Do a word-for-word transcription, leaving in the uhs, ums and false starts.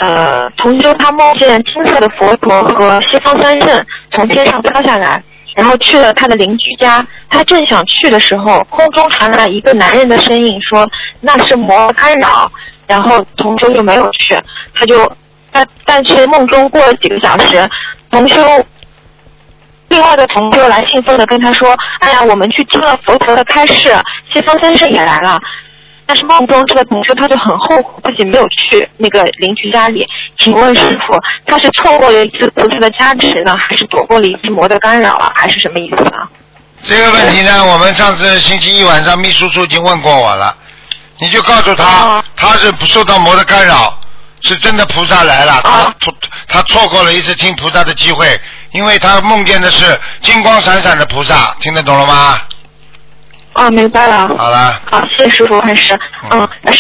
呃，同修他梦见金色的佛陀和西方三圣从天上飘下来，然后去了他的邻居家。他正想去的时候，空中传来一个男人的声音说那是魔干扰，然后同修就没有去。他就但但是梦中过了几个小时，同修另外的同修来兴奋的跟他说，哎呀，我们去听了佛陀的开示，西方三圣也来了。但是梦中这个同事他就很后悔自己没有去那个邻居家里。请问师傅，他是错过了一次菩萨的加持呢，还是躲过了一次魔的干扰啊，还是什么意思呢？ 这个问题呢，我们上次星期一晚上秘书处已经问过我了，你就告诉他，啊、他是不受到魔的干扰，是真的菩萨来了，啊、他他错过了一次听菩萨的机会，因为他梦见的是金光闪闪的菩萨，听得懂了吗？ 哦，明白了。 好了。 好，谢谢师傅开始。嗯。